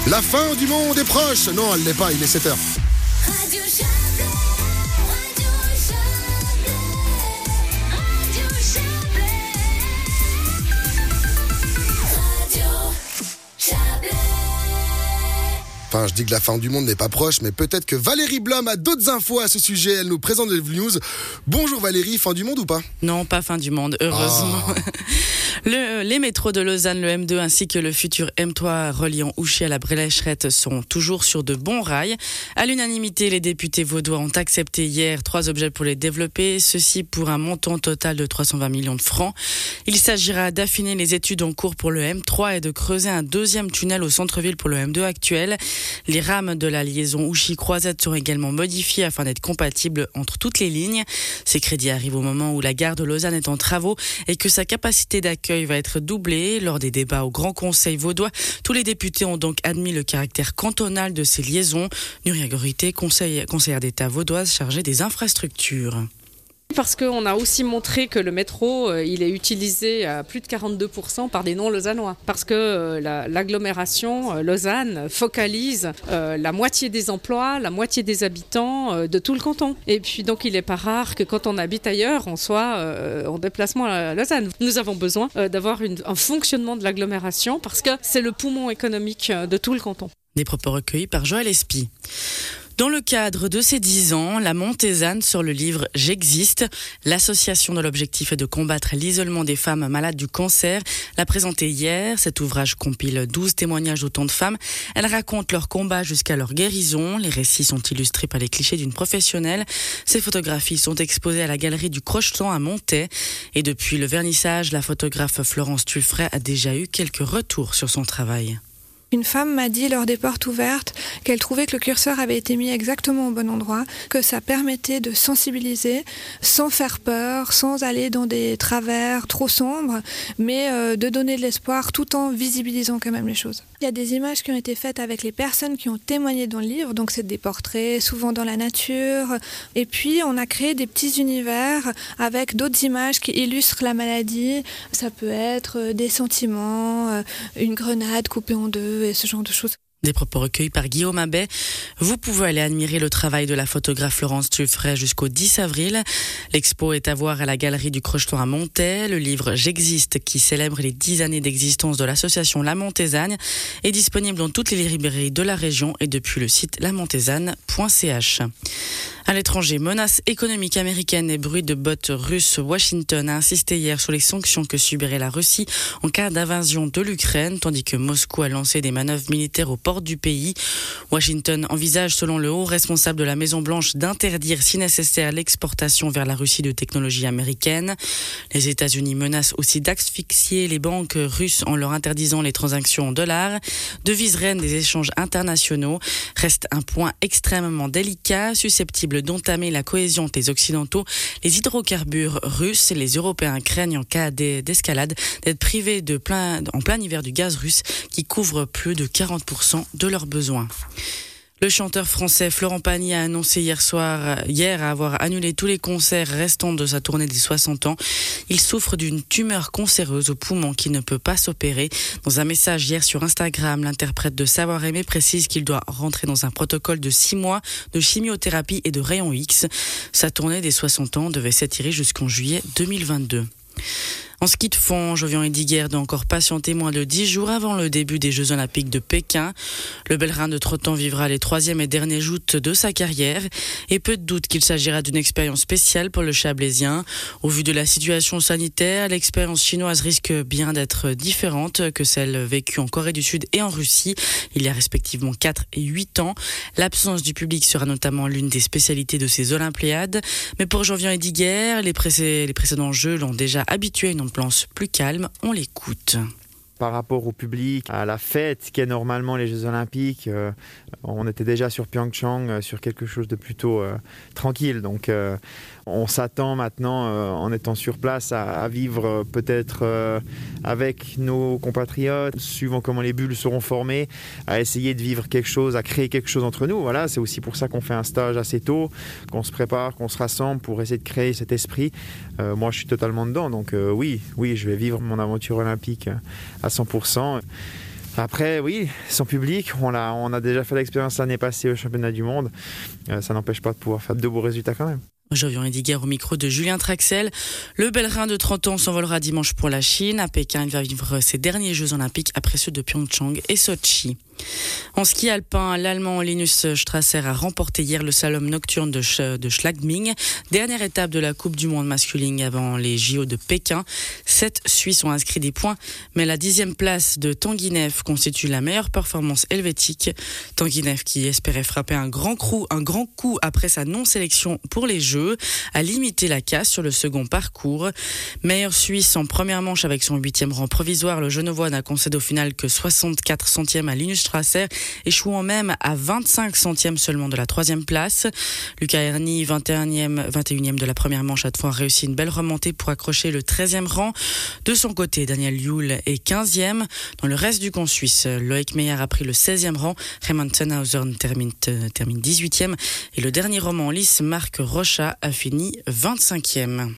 La fin du monde est proche. Non, elle l'est pas, il est 7h. Radio Chablais, Radio Chablais, Radio Chablais, Radio Chablais. Enfin, je dis que la fin du monde n'est pas proche, mais peut-être que Valérie Blum a d'autres infos à ce sujet. Elle nous présente les news. Bonjour Valérie, fin du monde ou pas ? Non, pas fin du monde, heureusement. Les métros de Lausanne, le M2 ainsi que le futur M3 reliant Ouchy à la Brélécherette sont toujours sur de bons rails. À l'unanimité, les députés vaudois ont accepté hier 3 objets pour les développer, ceci pour un montant total de 320 millions de francs. Il s'agira d'affiner les études en cours pour le M3 et de creuser un deuxième tunnel au centre-ville pour le M2 actuel. Les rames de la liaison Ouchy-Croisette seront également modifiées afin d'être compatibles entre toutes les lignes. Ces crédits arrivent au moment où la gare de Lausanne est en travaux et que sa capacité d'accueil va être doublée. Lors des débats au Grand Conseil vaudois, tous les députés ont donc admis le caractère cantonal de ces liaisons. Nuria Gorité, conseillère d'État vaudoise chargée des infrastructures. Parce qu'on a aussi montré que le métro, il est utilisé à plus de 42% par des non-lausannois. Parce que l'agglomération Lausanne focalise la moitié des emplois, la moitié des habitants de tout le canton. Et puis donc il n'est pas rare que quand on habite ailleurs, on soit en déplacement à Lausanne. Nous avons besoin d'avoir un fonctionnement de l'agglomération parce que c'est le poumon économique de tout le canton. Des propos recueillis par Joël Espy. Dans le cadre de ses 10 ans, la Montezane sort le livre « J'existe ». L'association dont l'objectif est de combattre l'isolement des femmes malades du cancer l'a présenté hier. Cet ouvrage compile 12 témoignages d'autant de femmes. Elles racontent leur combat jusqu'à leur guérison. Les récits sont illustrés par les clichés d'une professionnelle. Ces photographies sont exposées à la galerie du Crocheton à Montaix. Et depuis le vernissage, la photographe Florence Tulfray a déjà eu quelques retours sur son travail. Une femme m'a dit lors des portes ouvertes qu'elle trouvait que le curseur avait été mis exactement au bon endroit, que ça permettait de sensibiliser sans faire peur, sans aller dans des travers trop sombres, mais de donner de l'espoir tout en visibilisant quand même les choses. Il y a des images qui ont été faites avec les personnes qui ont témoigné dans le livre, donc c'est des portraits souvent dans la nature, et puis on a créé des petits univers avec d'autres images qui illustrent la maladie. Ça peut être des sentiments, une grenade coupée en deux, et ce genre de choses. Des propos recueillis par Guillaume Abbé. Vous pouvez aller admirer le travail de la photographe Florence Tulfray jusqu'au 10 avril. L'expo est à voir à la galerie du Crocheton à Montaix. Le livre « J'existe » qui célèbre les 10 années d'existence de l'association La Montezane est disponible dans toutes les librairies de la région et depuis le site lamontezane.ch. À l'étranger, menaces économiques américaines et bruit de bottes russes. Washington a insisté hier sur les sanctions que subirait la Russie en cas d'invasion de l'Ukraine, tandis que Moscou a lancé des manœuvres militaires aux portes du pays. Washington envisage, selon le haut responsable de la Maison-Blanche, d'interdire si nécessaire l'exportation vers la Russie de technologies américaines. Les États-Unis menacent aussi d'asphyxier les banques russes en leur interdisant les transactions en dollars. Devise reine des échanges internationaux, reste un point extrêmement délicat, susceptible d'entamer la cohésion des Occidentaux. Les hydrocarbures russes et les Européens craignent en cas d'escalade d'être privés en plein hiver du gaz russe qui couvre plus de 40% de leurs besoins. Le chanteur français Florent Pagny a annoncé hier avoir annulé tous les concerts restants de sa tournée des 60 ans. Il souffre d'une tumeur cancéreuse au poumon qui ne peut pas s'opérer. Dans un message hier sur Instagram, l'interprète de Savoir Aimer précise qu'il doit rentrer dans un protocole de 6 mois de chimiothérapie et de rayons X. Sa tournée des 60 ans devait s'étirer jusqu'en juillet 2022. En ski de fond, Jovian Hédiguer doit encore patienter moins de 10 jours avant le début des Jeux Olympiques de Pékin. Le Bellerin de Trotton vivra les 3e et derniers joutes de sa carrière et peu de doute qu'il s'agira d'une expérience spéciale pour le Chablaisien. Au vu de la situation sanitaire, l'expérience chinoise risque bien d'être différente que celle vécue en Corée du Sud et en Russie il y a respectivement 4 et 8 ans. L'absence du public sera notamment l'une des spécialités de ces Olympiades. Mais pour Jovian Hédiguer, les précédents Jeux l'ont déjà habitué à une ambiance plus calme. On l'écoute. Par rapport au public, à la fête qu'est normalement les Jeux Olympiques, on était déjà sur Pyeongchang, sur quelque chose de plutôt tranquille. Donc on s'attend maintenant, en étant sur place, à vivre peut-être avec nos compatriotes, suivant comment les bulles seront formées, à essayer de vivre quelque chose, à créer quelque chose entre nous. Voilà, c'est aussi pour ça qu'on fait un stage assez tôt, qu'on se prépare, qu'on se rassemble pour essayer de créer cet esprit. Moi, je suis totalement dedans. Donc oui, je vais vivre mon aventure olympique à 100%. Après, oui, son public, on a déjà fait l'expérience l'année passée au championnat du monde. Ça n'empêche pas de pouvoir faire de beaux résultats quand même. Jovian Ediger au micro de Julien Traxel. Le Bellerin de 30 ans s'envolera dimanche pour la Chine. À Pékin, il va vivre ses derniers Jeux Olympiques après ceux de Pyeongchang et Sochi. En ski alpin, l'Allemand Linus Strasser a remporté hier le slalom nocturne de Schladming, dernière étape de la Coupe du Monde masculine avant les JO de Pékin. 7 Suisses ont inscrit des points, mais la 10e place de Tanguy Neff constitue la meilleure performance helvétique. Tanguy Neff, qui espérait frapper un grand coup après sa non-sélection pour les Jeux, a limité la casse sur le second parcours. Meilleur Suisse en première manche avec son 8e rang provisoire, le Genevois n'a concédé au final que 64 centièmes à Linus Strasser, échouant même à 25 centièmes seulement de la 3e place. Lucas Erni, 21e de la première manche, a toutefois réussi une belle remontée pour accrocher le 13e rang. De son côté, Daniel Juhl est 15e. Dans le reste du camp suisse, Loïc Meyer a pris le 16e rang. Raymond Sennhauser termine 18e. Et le dernier roman en lice, Marc Rocha, a fini 25e.